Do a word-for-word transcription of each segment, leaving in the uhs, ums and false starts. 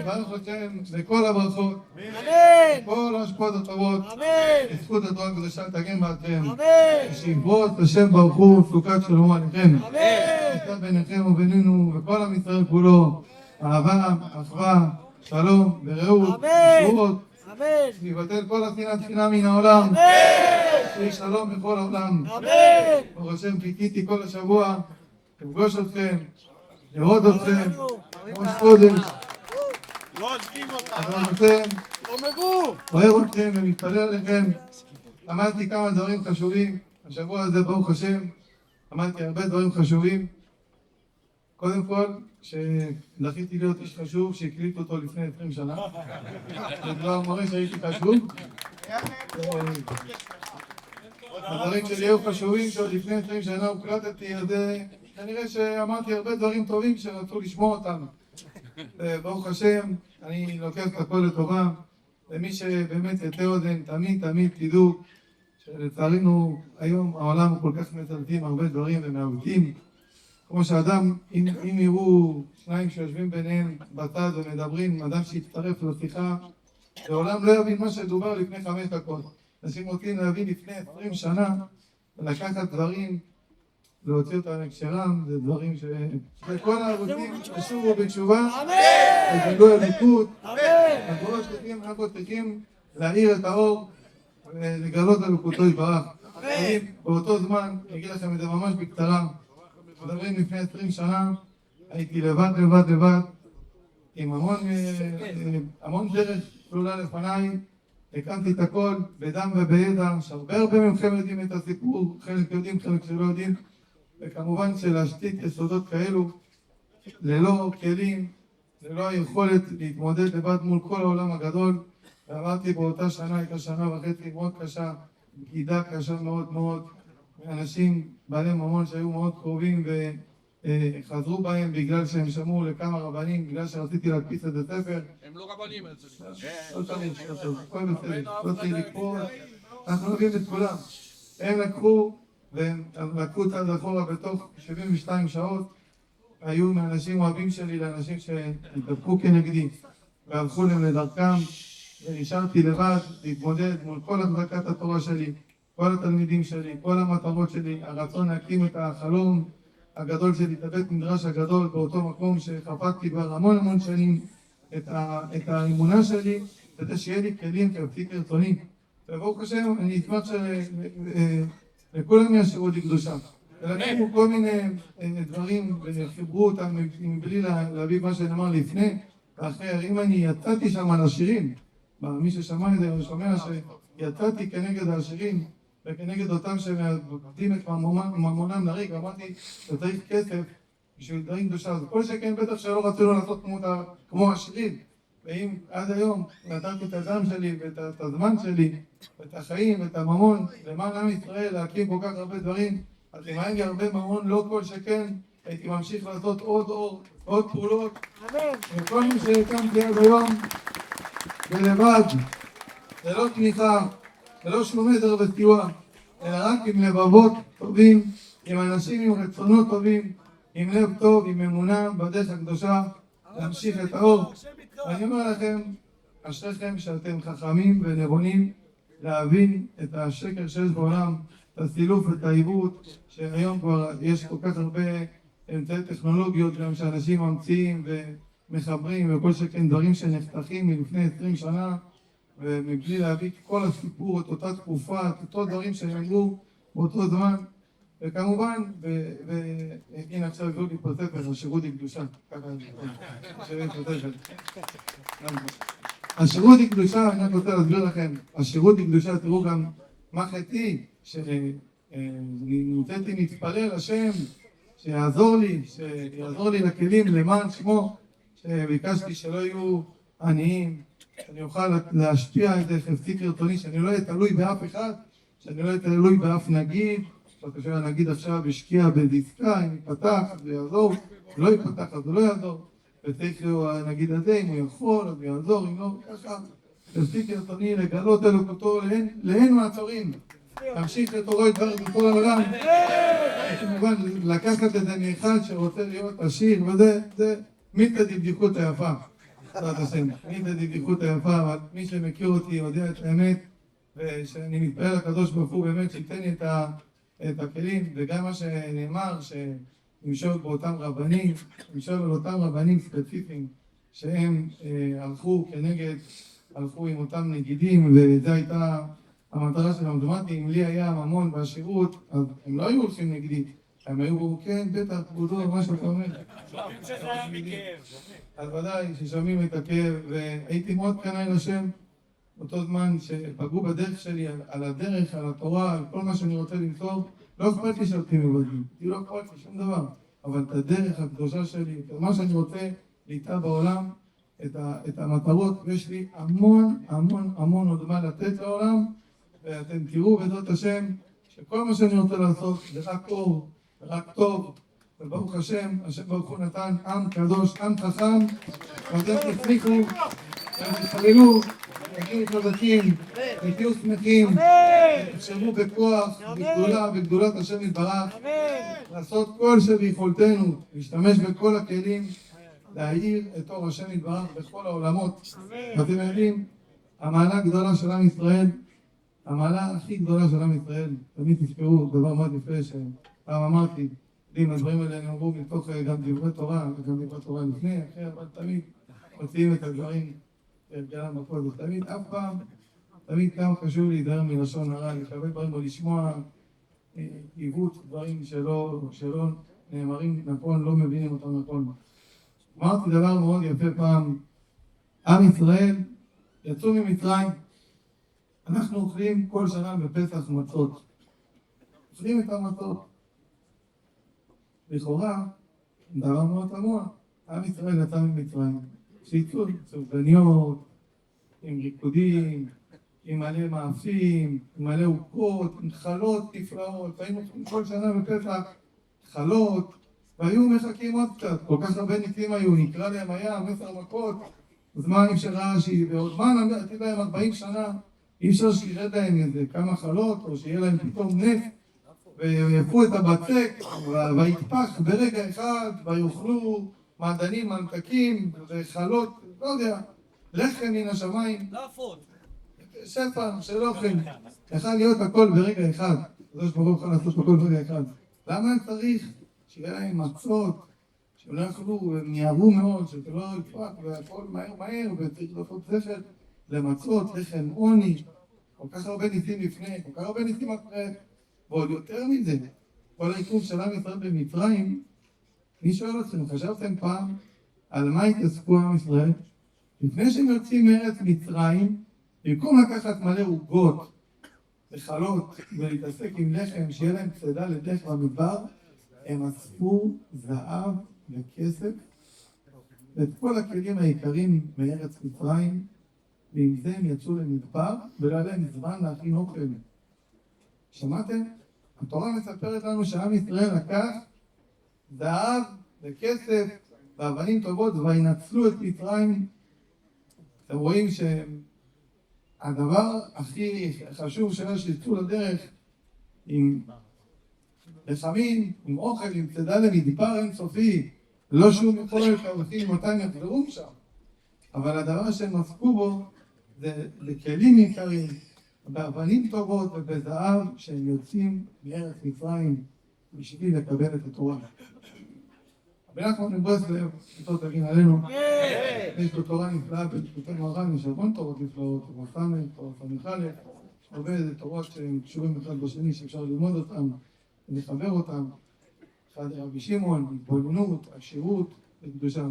יברך אתכם לכל הברכות, אמן. כל ההשפעות הטובות, אמן. בזכות התורה הקדושה תגן בעדכם, אמן. שיברות השם ברוך הוא סוכת שלום עליכם, אמן. ישתף ביניכם ובינינו וכל עם ישראל כולו, אהבה, אחווה, שלום ורעות, אמן. ישועות, אמן. ויבטל כל השנאת חינם מן העולם, אמן. שיהיה שלום בכל העולם. אמן. ברוך השם, חיכיתי כל השבוע לפגוש אתכם, לראות אתכם, ראש חודש, לא עוזבים אותה. אבל אתכם, תאמרו. אוהב אתכם ומתפלל עליכם. למדתי כמה דברים חשובים, השבוע הזה ברוך השם, למדתי הרבה דברים חשובים. קודם כל, שזכיתי להיות איש חשוב שהקליט אותו לפני עשרים שנה. זה כבר מראה שהייתי חשוב. הדברים שלי היו חשובים שעוד לפני עשרים שנה הוקלטתי, אז כנראה שאמרתי הרבה דברים טובים שרצו לשמוע אותם. ברוך השם, אני לוקח את הכל לטובה, ומי שבאמת יתה אוזן, תמיד תמיד תדעו שלצערנו היום העולם הוא כל כך מטלטלים הרבה דברים ומעוותים. כמו שאדם, אם, אם יראו שניים שיושבים ביניהם בצד ומדברים, אדם שיצטרף לשיחה, לעולם לא יבין מה שדובר לפני חמש דקות. אנשים רוצים להבין לפני עשרים שנה, ולקחת דברים, להוציא אותם מהקשרם, זה דברים ש... וכל הערוצים ישובו בתשובה, יגלו אלוקות, אנחנו לא צריכים, אנחנו צריכים להאיר את האור ולגלות אלוקותו יתברך. באותו זמן, אני אגיד לכם את זה ממש בקצרה, מדברים לפני עשרים שנה, הייתי לבד לבד לבד, עם המון, המון דרך כלולה לפניי, הקמתי את הכל בדם ובידע, שהרבה הרבה מכם יודעים את הסיפור, חלק יודעים, חלק שלא יודעים, וכמובן שלהשתית יסודות כאלו, ללא כלים, ללא היכולת להתמודד לבד מול כל העולם הגדול, ועברתי באותה שנה, הייתה שנה וחצי מאוד קשה, בגידה קשה מאוד מאוד, מאנשים בעלי ממון שהיו מאוד קרובים וחזרו בהם בגלל שהם שמעו לכמה רבנים, בגלל שרציתי להדפיס את הספר. הם לא רבנים, לא צריך, הכל בסדר, לא צריך לקרוא, אנחנו יודעים את כולם. הם לקחו, והם לקחו צעד אחורה בתוך שבעים ושתיים שעות, היו מאנשים אוהבים שלי לאנשים שהתדפקו כנגדי, והלכו להם לדרכם, ונשארתי לבד להתמודד מול כל החזקת התורה שלי, כל התלמידים שלי, כל המטרות שלי, הרצון להקים את החלום הגדול שלי, את הבית מדרש הגדול באותו מקום שחפקתי כבר המון המון שנים, את, ה, את האמונה שלי, כדי שיהיה לי כלים כפי כרצוני. וברוך השם, אני אשמח שלכולם יאשרו לי קדושה. ולקחו כל מיני דברים וחיברו אותם מבלי להביא מה שנאמר לפני ואחר. אם אני יצאתי שם על השירים, מי ששמע את זה, הוא שומע שיצאתי כנגד השירים וכנגד אותם שמאבדים את ממונם לריק, אמרתי שצריך כסף בשביל דברים קדושה, אז כל שכן בטח שלא רצינו לעשות כמו, כמו השירים. ואם עד היום נתתי את הדם שלי ואת הזמן שלי ואת החיים ואת הממון למען עם ישראל להקים כל כך הרבה דברים, אז אם היה לי הרבה ממון, לא כל שכן הייתי ממשיך לעשות עוד אור, עוד פעולות. וכל מי שהקמתי עד היום ולבד, ללא תמיכה, ללא שום עזר וסיוע, אלא רק עם לבבות טובים, עם אנשים עם רצונות טובים, עם לב טוב, עם אמונה בדרך הקדושה, להמשיך את האור. ואני אומר לכם, אשריכם שאתם חכמים ונבונים להבין את השקר שיש בעולם, את הסילוף ואת העיוות, שהיום כבר יש כל כך הרבה אמצעי טכנולוגיות גם שאנשים ממציאים ומחברים, וכל שכן דברים שנחתכים מלפני עשרים שנה, ומבלי להביא כל הסיפור, את אותה תקופה, את אותו דברים שנאמרו באותו זמן. וכמובן, והנה עכשיו הביאו לי פה ספר, השירות היא קדושה. השירות היא קדושה, אני רק רוצה להסביר לכם, השירות היא קדושה, תראו גם מה חטאי, שנמצאתי להתפלל השם, שיעזור לי, שיעזור לי לכלים למען שמו, שביקשתי שלא יהיו עניים, שאני אוכל להשפיע את זה חפצי כרצוני, שאני לא אהיה תלוי באף אחד, שאני לא אהיה תלוי באף נגיד, כאשר הנגיד עכשיו השקיע בדיסקה, אם יפתח אז יעזור, אם לא יפתח אז הוא לא יעזור, וצריך הנגיד הזה, אם הוא יכול, אז הוא יעזור, אם לא, ככה, חפצי כרצוני לגלות אלוקותו להן מעצורים, להמשיך לתורו יתברך בכל העולם, כמובן לקחת את זה מאחד שרוצה להיות עשיר, וזה, זה מיתא דבדיחותא יפה. בעזרת השם. אני בדיחות היפה, אבל מי שמכיר אותי יודע את האמת, ושאני מתפלל לקדוש ברוך הוא באמת שייתן לי את, ה, את הכלים, וגם מה שנאמר, שנמשול באותם רבנים, נמשול על אותם רבנים ספציפיים, שהם אה, הלכו כנגד, הלכו עם אותם נגידים, וזו הייתה המטרה שלהם. דומתי, אם לי היה ממון והשירות, אז הם לא היו הולכים נגדי, הם היו, כן, בטח, כבודו, מה שאתה אומר. אז ודאי ששומעים את הכאב, והייתי מאוד קנאי לשם, אותו זמן שפגעו בדרך שלי, על, על הדרך, על התורה, על כל מה שאני רוצה למסור, לא אכפת לי שאותי מבדים, לא אכפת לי שום דבר, אבל את הדרך הקדושה שלי, את מה שאני רוצה ליטה בעולם, את, ה, את המטרות, ויש לי המון המון המון עוד מה לתת לעולם, ואתם תראו בעזרת השם, שכל מה שאני רוצה לעשות זה רק אור, רק טוב, וברוך השם, השם ברוך הוא נתן עם קדוש, עם חכם, ואתם תצליחו, ותתפללו, תהיו חזקים, תהיו שמחים, תחשבו בכוח, בגדולה, בגדולת השם יתברך, לעשות כל שביכולתנו, להשתמש בכל הכלים, להאיר את אור השם יתברך בכל העולמות. ואתם יודעים, המעלה הגדולה של עם ישראל, המעלה הכי גדולה של עם ישראל, תמיד תזכרו דבר מאוד יפה שפעם אמרתי, אם הדברים האלה נאמרו מתוך גם דברי תורה, וגם דברי תורה לפני, אחרי, אבל תמיד מוציאים את הדברים כהרגלם בכל זאת. תמיד, אף פעם, תמיד כמה חשוב להיזהר מלשון הרע, לקבל דברים או לשמוע עיוות דברים שלא, שלא נאמרים נכון, לא מבינים אותם נכון. אמרתי דבר מאוד יפה פעם, עם ישראל יצאו ממצרים, אנחנו אוכלים כל שנה בפסח מצות, אוכלים את המצות. לכאורה, דבר מאוד תמוה, עם ישראל יצא ממצרים, שיצאו סופגניות, עם ריקודים, עם מלא מאפים, עם מלא עוקות, עם חלות נפלאות, היינו כל שנה בפסח חלות, והיו מחכים עוד קצת, כל כך הרבה ניסים היו, נקרא להם הים, עשר מכות, זמן אפשר רש"י, ועוד זמן עתיד להם ארבעים שנה, אי אפשר שירד להם איזה כמה חלות, או שיהיה להם פתאום נס, ויפו את הבצק, ויתפח ברגע אחד, ויאכלו מעדנים, ממתקים, וחלות, לא יודע, לחם מן השמיים, שפע של אוכל, יכול להיות הכל ברגע אחד, זה שברוך יכול לעשות הכל ברגע אחד. למה צריך שיהיה להם מצות, שהם לא יכלו, והם יערו מאוד, שזה לא יתפח, והכל מהר מהר, וצריך לעשות זכר למצות, לחם עוני, כל כך הרבה ניסים לפני, כל כך הרבה ניסים אחרי, ועוד יותר מזה, כל העיכוב של עם ישראל במצרים, אני שואל אתכם, חשבתם פעם על מה התעסקו עם ישראל? לפני שהם יוצאים מארץ מצרים, במקום לקחת מלא עוגות וחלות ולהתעסק עם לחם, שיהיה להם צידה לדרך במדבר, הם אספו זהב וכסף ואת כל הכלים העיקריים מארץ מצרים, ועם זה הם יצאו למדבר ולא היה להם זמן להכין אוכל. שמעתם? התורה מספרת לנו שעם ישראל לקח זהב וכסף ואבנים טובות וינצלו את מצרים. אתם רואים שהדבר הכי חשוב שלה שיצאו לדרך עם לחמים, עם אוכל, עם צידה למדבר אינסופי, לא שום יכולת להכין מתי הם יחזרו שם, אבל הדבר שהם עסקו בו זה לכלים יקרים, באבנים טובות ובזהב שהם יוצאים מארץ מצרים בשביל לקבל את התורה. רבי נחמן מברסלב, זכותו תגן עלינו, יש לו תורה נפלאה בזכותו מרן, יש המון תורות נפלאות, תורה סמך, תורה סמך א', הרבה תורות שהן קשורים אחד בשני שאפשר ללמוד אותן ולחבר אותן. אחד רבי שמעון, התבוננות, השירות וקדושה.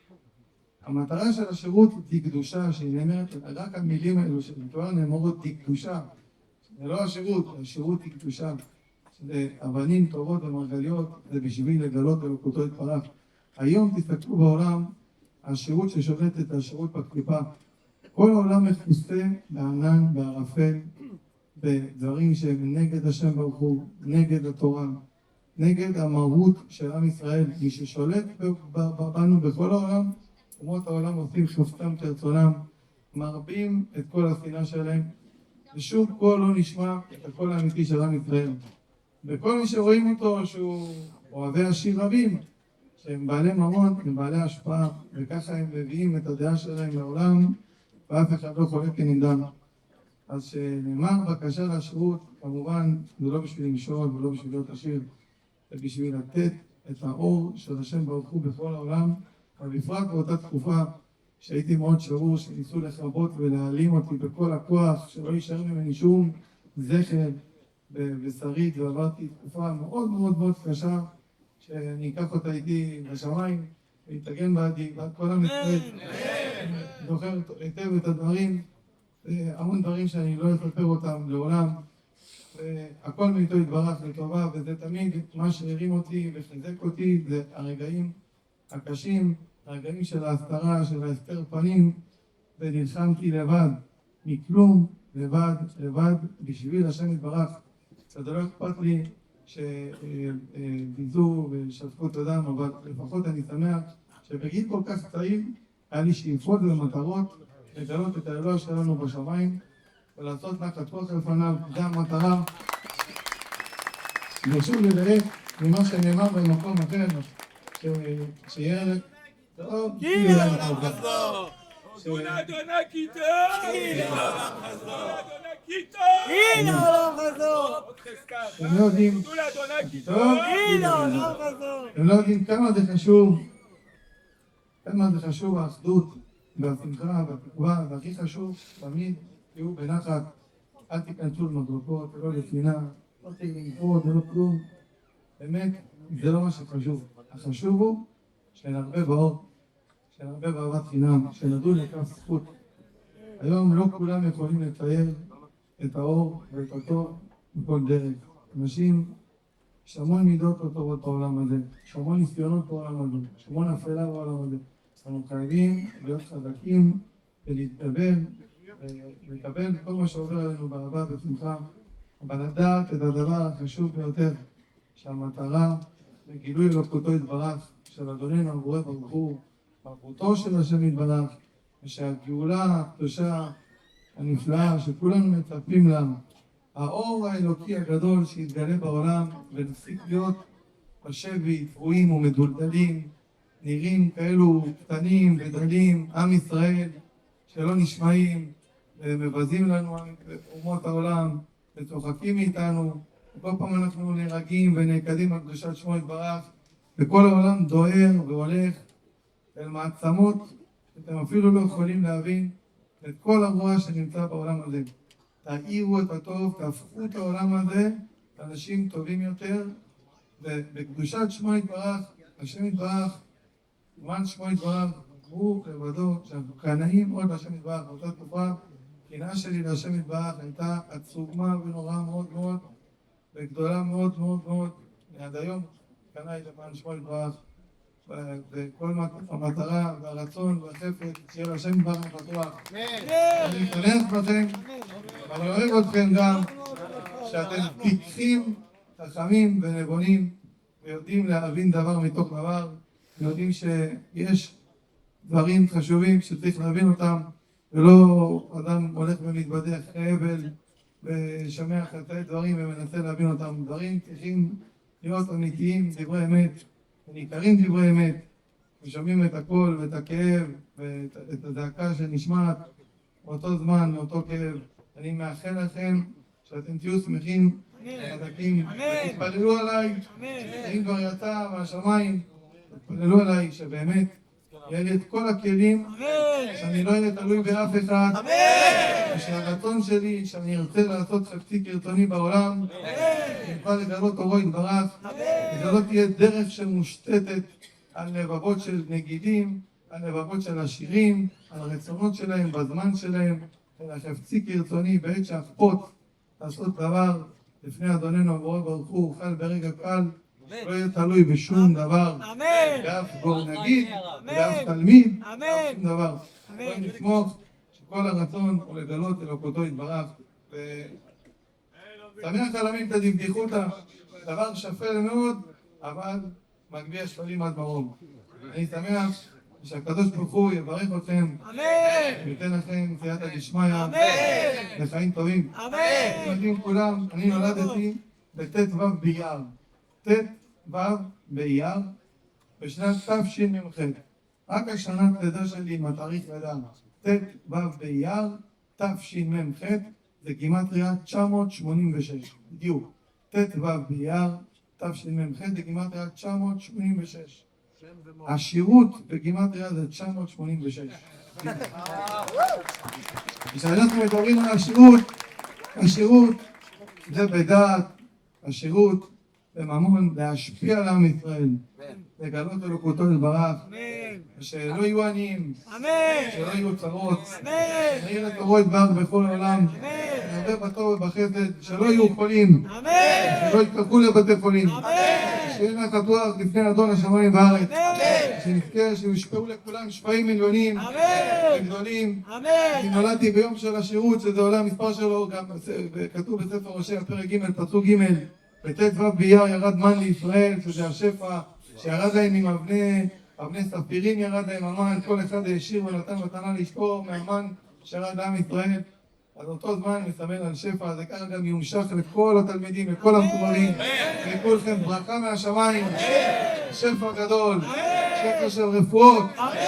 המטרה של השירות היא קדושה, שהיא נאמרת, רק המילים האלו שבתורה נאמרות היא קדושה. זה לא השירות, השירות היא קדושה. זה אבנים טובות ומרגליות, זה בשביל לגלות אלוקותו יתברך. היום תסתכלו בעולם, השירות ששולטת, השירות בקליפה. כל העולם מכוסה בענן, בערפל, בדברים שהם נגד השם ברוך הוא, נגד התורה, נגד המהות של עם ישראל. מי ששולט בנו בכל העולם, אומות העולם עושים שופטם כרצונם, מרבים את כל השנאה שלהם, ושום קול לא נשמע את הקול האמיתי של עם ישראל. וכל מי שרואים אותו שהוא אוהבי השיר רבים, שהם בעלי ממון, הם בעלי השפעה, וככה הם מביאים את הדעה שלהם לעולם, ואף אחד לא חולק כנגדם. אז שנאמר בקשה לשירות, כמובן, זה לא בשביל למשול ולא בשביל להיות עשיר, זה בשביל לתת את האור של השם ברוך הוא בכל העולם, ובפרט באותה תקופה שהייתי מאוד שבור, שניסו לכבות ולהעלים אותי בכל הכוח, שלא יישאר ממני שום זכר ושרית, ועברתי תקופה מאוד מאוד מאוד קשה, שאני אקח אותה איתי לשמיים, ויתגן בעדי, ועד כל עם ישראל. זוכר היטב את הדברים, המון דברים שאני לא אספר אותם לעולם, והכל מאיתו יתברך לטובה, וזה תמיד מה שהרים אותי וחיזק אותי, זה הרגעים הקשים, הרגעים של ההסתרה, של ההסתר פנים, ונלחמתי לבד, מכלום, לבד, לבד, בשביל השם יתברך. זה לא אכפת לי שביזו ושפכו את הדם, אבל לפחות אני שמח שבגיל כל כך צעיר היה לי שאיפות ומטרות לגלות את האלוה שלנו בשמיים ולעשות נחת רוח לפניו. זה המטרה. ושוב לדייק ממה שנאמר במקום אחר, שיהיה טוב, כי לעולם חזור. אדוני אדוני כי טוב. כי לעולם חזור. אדוני כי טוב. כי לעולם חזור. אתם לא יודעים, תנו לאדוני כי טוב. טוב, כי לעולם חזור. אתם לא יודעים כמה זה חשוב, כמה זה חשוב האחדות והשמחה והתקווה, והכי חשוב תמיד תהיו בנחת, אל תיכנסו למדרגות, לא לשנאה, לא תגנבות ולא כלום. באמת, זה לא מה שחשוב. החשוב הוא שנרבה באור, שנרבה באהבת חינם, שנדעו לכף זכות. היום לא כולם יכולים לצייר את האור ואת הטוב בכל דרך. אנשים, יש המון מידות לא טובות בעולם הזה, יש המון ניסיונות בעולם הזה, יש המון אפלה בעולם הזה. אנחנו חייבים להיות חזקים ולהתגבר ולקבל כל מה שעובר עלינו באהבה ובשמחה, אבל לדעת את הדבר החשוב ביותר, שהמטרה לגילוי אלוקותו יתברך של אדוננו הבורא ברוך הוא, מלכותו של השם יתברך, ושהגאולה הקדושה הנפלאה שכולנו מצפים לה, האור האלוקי הגדול שיתגלה בעולם, ונפסיק להיות בשבי, תפועים ומדולדלים, נראים כאלו קטנים ודלים, עם ישראל שלא נשמעים ומבזים לנו אומות העולם וצוחקים מאיתנו, וכל פעם אנחנו נרגעים ונעקדים על קדושת שמו יתברך, וכל העולם דוהר והולך אל מעצמות שאתם אפילו לא יכולים להבין את כל הרוע שנמצא בעולם הזה. תאירו את הטוב, תהפכו את העולם הזה לאנשים טובים יותר, ובקדושת שמו יתברך, השם יתברך, למען שמו יתברך, הוא לבדו, שאנחנו קנאים עוד לשם יתברך. באותה תקופה, קנאה שלי לשם יתברך הייתה עצומה ונוראה מאוד מאוד, וגדולה מאוד מאוד מאוד, ועד היום קנאי למען שמו יתברך, וכל המטרה והרצון והחפץ שיהיה לשם יתברך בטוח. אני מתענך בכם, ואני אוהב אתכם גם, שאתם פיקחים, חכמים ונבונים, ויודעים להבין דבר מתוך דבר, ויודעים שיש דברים חשובים שצריך להבין אותם, ולא אדם הולך ומתבדח הבל ושומע חצאי דברים ומנסה להבין אותם. דברים צריכים להיות אמיתיים, דברי אמת, וניכרים דברי אמת, ושומעים את הכל ואת הכאב ואת הזעקה שנשמעת באותו זמן, מאותו כאב. אני מאחל לכם שאתם תהיו שמחים, חזקים, ותתפללו עליי, אם כבר יצא מהשמיים, תתפללו עליי שבאמת יהיה לי את כל הכלים, שאני לא אהיה תלוי באף אחד, ושהרצון שלי, שאני ארצה לעשות חפצי כרצוני בעולם, אני אוכל לגלות אורו יתברך, וזו תהיה דרך שמושתתת על לבבות של נגידים, על לבבות של עשירים, על הרצונות שלהם, בזמן שלהם, אלא חפצי כרצוני בעת שאכפות לעשות דבר לפני אדוננו הבורא ברוך הוא, אוכל ברגע קל, לא יהיה תלוי בשום דבר, באף גור נגיד, באף תלמיד, באף שום דבר. בואי נשמוך שכל הרצון הוא לגלות אלוקותו יתברך. שמח על עמית דבדיחותא, דבר שפל מאוד, אבל מגביה שפלים עד מרום. אני שמח שהקדוש ברוך הוא יברך אתכם, וייתן לכם סייעתא דשמיא, לחיים טובים. אתם יודעים כולם, אני נולדתי בט"ו באייר. ט"ו באייר, בשנת תשמ"ח. רק השנת לידה שלי עם התאריך לידה, ט' ו' באייר תשמ"ח, זה גימטריה תשע מאות שמונים ושש, בדיוק. ט' ו' באייר תשמ"ח זה גימטריה תשע מאות שמונים ושש. השירות בגימטריה זה תשע מאות שמונים ושש. כשאנחנו מדברים על השירות, השירות זה בדעת, השירות בממון להשפיע על עם ישראל, לגלות אלוקותו יתברך, שלא יהיו עניים, שלא יהיו צרות, להאיר את אורו יתברך בכל העולם, להרבה בטוב ובחסד, שלא יהיו חולים, שלא יתקרבו לבתי חולים, שיהיה לך תואר לפני אדון השמיים והארץ, שנזכה שיושפעו לכולם שפעים מיליונים וגדולים. אני נולדתי ביום של השירות, שזה עולה המספר שלו, גם כתוב בספר הושע פרק ג' פסוק ג', בט' ו' באייר ירד מן לישראל, שזה השפע שירד להם עם אבני, אבני ספירים ירד להם המן, כל אחד השאיר ונתן מתנה לאשתו מהמן שירד לעם ישראל. אז אותו זמן מסמל על שפע, זה ככה גם יומשך לכל התלמידים, לכל המחוברים, לכולכם ברכה מהשמיים, שפע גדול, שפע של רפואות,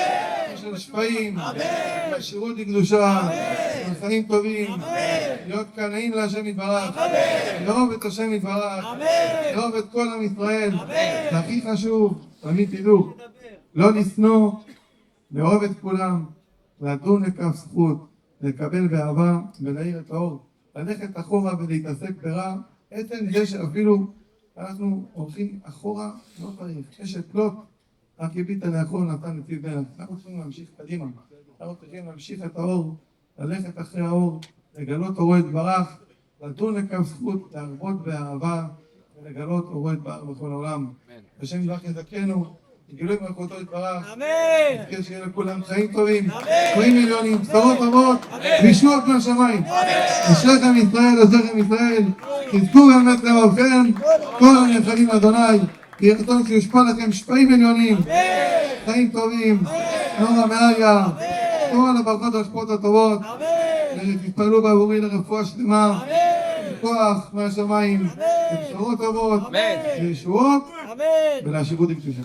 של שפעים, שירות לקדושה, חיים טובים, להיות קנאים להשם יתברך, לאהוב את השם יתברך, לאהוב את כל עם ישראל, והכי חשוב, תמיד תדעו, לא לשנוא, לאהוב את כולם, לדון לכף זכות, לקבל באהבה ולהאיר את האור, ללכת אחורה ולהתעסק ברע, עצם זה שאפילו אנחנו הולכים אחורה, לא צריך, יש את לוט, רק הביט לאחור נתן נתיב מלך. אנחנו צריכים להמשיך קדימה, אנחנו צריכים להמשיך את האור, ללכת אחרי האור, לגלות אורו יתברך, לדון לכף זכות, להרבות באהבה ולגלות אורו יתברך בכל העולם. השם יתברך יזכנו, גילוי מלכותו יתברך, נזכה שיהיה לכולם חיים טובים, חיים מיליונים, בשורות טובות, וישועות מהשמיים. אשריכם ישראל, עוזריכם ישראל, חזקו באמת לאהובכם, כל הנאכלים אדוני, יהי רצון שיושפע לכם שפעים מיליונים, חיים טובים, נורא מאיה, כל הברכות והשפעות הטובות, ותתפעלו בעבורי לרפואה שלמה, כוח מהשמיים, בשורות טובות, וישועות, ולהשיבות לקדושה.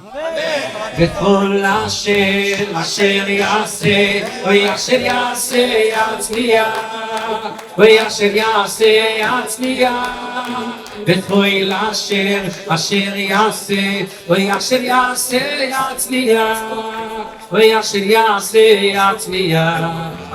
וכל אשר אשר יעשה, אוי אשר יעשה יצליח, אוי אשר יעשה יצליח, וכל אשר אשר יעשה, אוי אשר יעשה יצליח, אוי אשר יעשה יצליח.